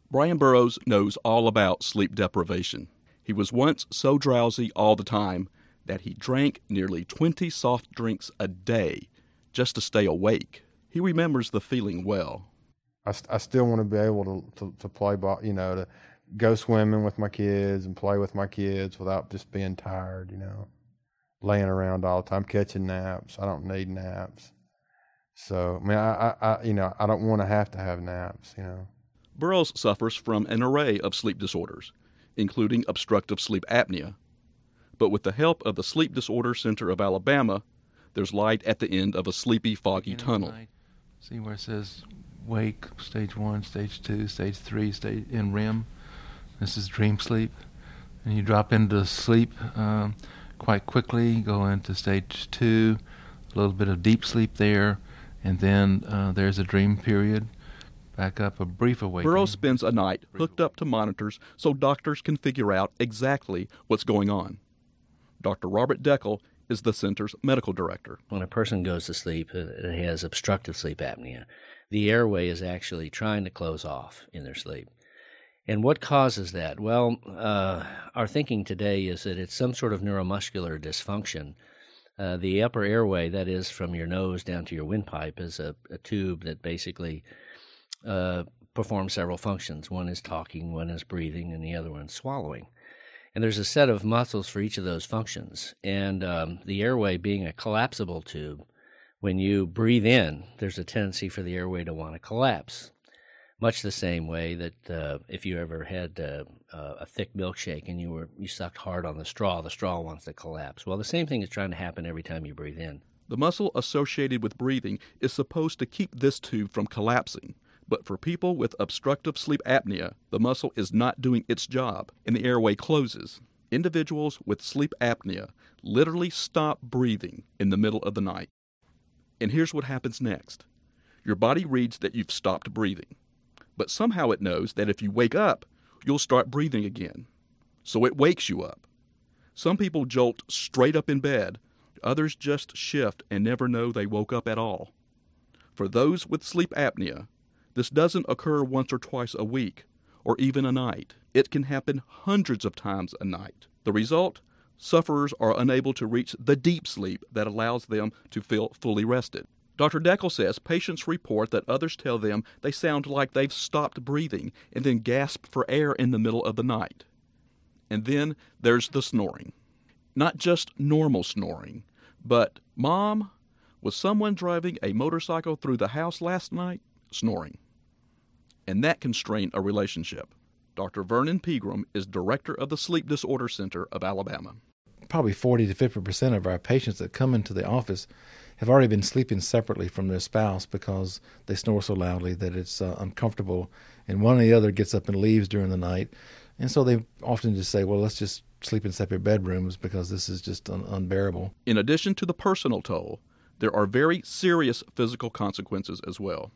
Brian Burrows knows all about sleep deprivation. He was once so drowsy all the time that he drank nearly 20 soft drinks a day just to stay awake. He remembers the feeling well. I still want to be able to play ball, to go swimming with my kids and play with my kids without just being tired, laying around all the time, catching naps. I don't need naps. So, I don't want to have naps, Burrows suffers from an array of sleep disorders, including obstructive sleep apnea. But with the help of the Sleep Disorder Center of Alabama, there's light at the end of a sleepy, foggy tunnel. See where it says wake, stage 1, stage 2, stage 3, stage in REM. This is dream sleep. And you drop into sleep quite quickly, go into stage 2, a little bit of deep sleep there, and then there's a dream period. Back up, a brief awakening. Burrows spends a night hooked up to monitors so doctors can figure out exactly what's going on. Dr. Robert Deckel is the center's medical director. When a person goes to sleep that has obstructive sleep apnea, the airway is actually trying to close off in their sleep. And what causes that? Well, our thinking today is that it's some sort of neuromuscular dysfunction. The upper airway, that is from your nose down to your windpipe, is a tube that basically performs several functions. One is talking, one is breathing, and the other one is swallowing. And there's a set of muscles for each of those functions. And the airway being a collapsible tube, when you breathe in, there's a tendency for the airway to want to collapse. Much the same way that if you ever had a thick milkshake and you sucked hard on the straw wants to collapse. Well, the same thing is trying to happen every time you breathe in. The muscle associated with breathing is supposed to keep this tube from collapsing. But for people with obstructive sleep apnea, the muscle is not doing its job, and the airway closes. Individuals with sleep apnea literally stop breathing in the middle of the night. And here's what happens next. Your body reads that you've stopped breathing, but somehow it knows that if you wake up, you'll start breathing again. So it wakes you up. Some people jolt straight up in bed. Others just shift and never know they woke up at all. For those with sleep apnea, this doesn't occur once or twice a week, or even a night. It can happen hundreds of times a night. The result? Sufferers are unable to reach the deep sleep that allows them to feel fully rested. Dr. Deckel says patients report that others tell them they sound like they've stopped breathing and then gasp for air in the middle of the night. And then there's the snoring. Not just normal snoring, but, Mom, was someone driving a motorcycle through the house last night? Snoring. And that can strain a relationship. Dr. Vernon Pegram is director of the Sleep Disorder Center of Alabama. Probably 40 to 50% of our patients that come into the office have already been sleeping separately from their spouse because they snore so loudly that it's uncomfortable, and one or the other gets up and leaves during the night. And so they often just say, well, let's just sleep in separate bedrooms because this is just unbearable. In addition to the personal toll, there are very serious physical consequences as well.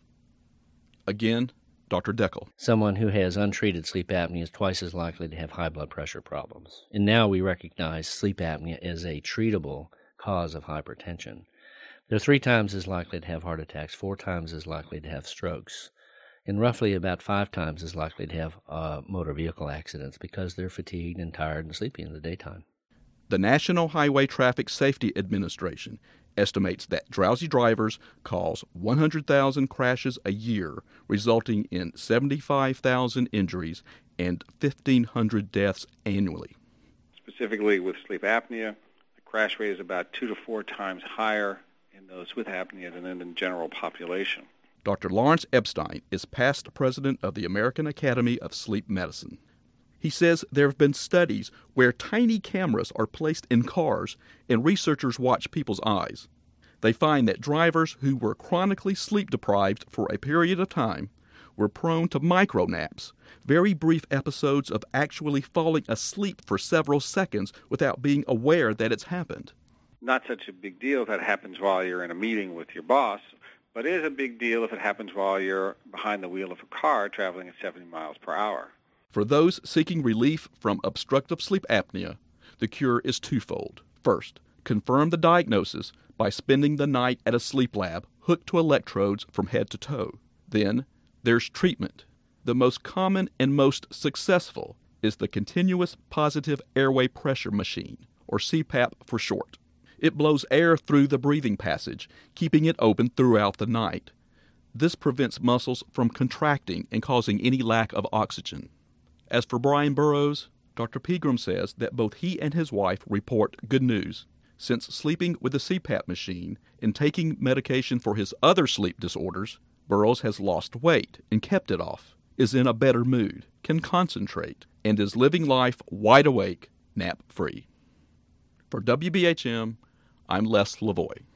Again, Dr. Deckel. Someone who has untreated sleep apnea is twice as likely to have high blood pressure problems. And now we recognize sleep apnea as a treatable cause of hypertension. They're 3 times as likely to have heart attacks, 4 times as likely to have strokes, and roughly about 5 times as likely to have motor vehicle accidents because they're fatigued and tired and sleepy in the daytime. The National Highway Traffic Safety Administration estimates that drowsy drivers cause 100,000 crashes a year, resulting in 75,000 injuries and 1,500 deaths annually. Specifically with sleep apnea, the crash rate is about 2 to 4 times higher in those with apnea than in the general population. Dr. Lawrence Epstein is past president of the American Academy of Sleep Medicine. He says there have been studies where tiny cameras are placed in cars and researchers watch people's eyes. They find that drivers who were chronically sleep deprived for a period of time were prone to micronaps, very brief episodes of actually falling asleep for several seconds without being aware that it's happened. Not such a big deal if that happens while you're in a meeting with your boss, but it is a big deal if it happens while you're behind the wheel of a car traveling at 70 miles per hour. For those seeking relief from obstructive sleep apnea, the cure is twofold. First, confirm the diagnosis by spending the night at a sleep lab hooked to electrodes from head to toe. Then, there's treatment. The most common and most successful is the Continuous Positive Airway Pressure Machine, or CPAP for short. It blows air through the breathing passage, keeping it open throughout the night. This prevents muscles from contracting and causing any lack of oxygen. As for Brian Burrows, Dr. Pegram says that both he and his wife report good news. Since sleeping with the CPAP machine and taking medication for his other sleep disorders, Burrows has lost weight and kept it off, is in a better mood, can concentrate, and is living life wide awake, nap-free. For WBHM, I'm Les Lavoie.